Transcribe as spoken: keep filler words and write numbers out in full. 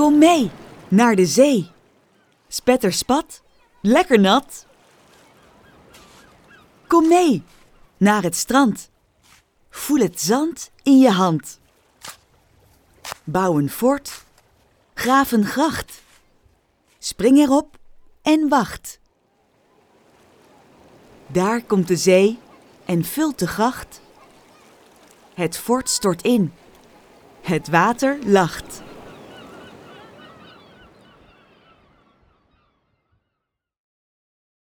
Kom mee, naar de zee. Spetterspat, lekker nat. Kom mee, naar het strand. Voel het zand in je hand. Bouw een fort, graaf een gracht. Spring erop en wacht. Daar komt de zee en vult de gracht. Het fort stort in, het water lacht.